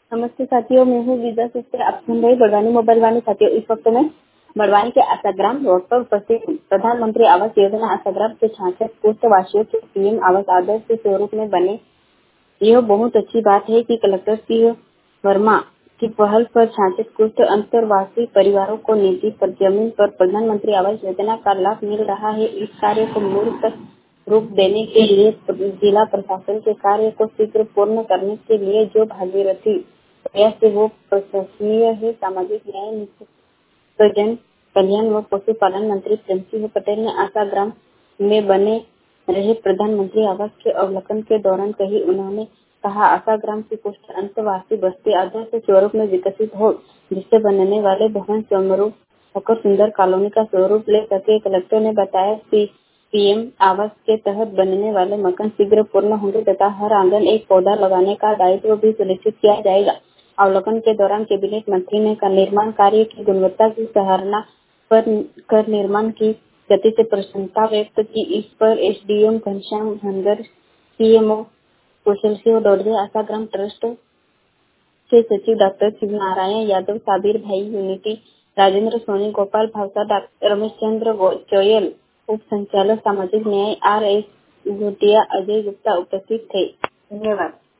नमस्ते साथियों, मैं हूँ विजय सिस्टर। आप सुन रहे बड़वानी मोबाइल वाले साथियों। इस वक्त मैं बड़वानी के आशाग्राम रोड पर उपस्थित हूँ। प्रधानमंत्री आवास योजना आशाग्राम के 66 पोस्ट वासियों के पीएम आवास आदर्श के स्वरूप में बने। यह बहुत अच्छी बात है कि कलेक्टर सी वर्मा की पहल पर 66 कुष्ठ अंतरवासी परिवारों को निजी पर जमीन पर प्रधानमंत्री आवास योजना का लाभ मिल रहा है। इस कार्य को मूर्त रूप देने के लिए जिला प्रशासन के कार्य को शीघ्र पूर्ण करने के लिए जो भागीरथी प्रयास है वो प्रशंसनीय है। सामाजिक न्याय नियोजन कल्याण व पशुपालन मंत्री प्रेम सिंह पटेल ने आशाग्राम में बने रहे प्रधानमंत्री आवास के अवलोकन के दौरान कही। उन्होंने कहा, आशाग्राम की कुष्ठ अंतवासी बस्ती आदर्श स्वरूप में विकसित हो, जिससे बनने वाले भवन समरूप होकर सुंदर कॉलोनी का स्वरूप ले सके। कलेक्टर ने बताया कि पीएम आवास के तहत बनने वाले मकान शीघ्र पूर्ण होंगे तथा हर आंगन एक पौधा लगाने का दायित्व भी सुनिश्चित किया जाएगा। अवलोकन के दौरान कैबिनेट मंत्री ने निर्माण कार्य की गुणवत्ता की सराहना कर निर्माण की गति से प्रसन्नता व्यक्त की। इस पर एसडीएम घनश्याम हंगर, सीएमओ कौशल सिंह डोडरे, आशाग्राम ट्रस्ट के सचिव डॉक्टर शिव नारायण यादव, साबिर भाई यूनिटी, राजेंद्र सोनी, गोपाल भावसा, डॉक्टर रमेश चंद्र चोयल, उप संचालक सामाजिक न्याय आर एस घोटिया, अजय गुप्ता उपस्थित थे। धन्यवाद।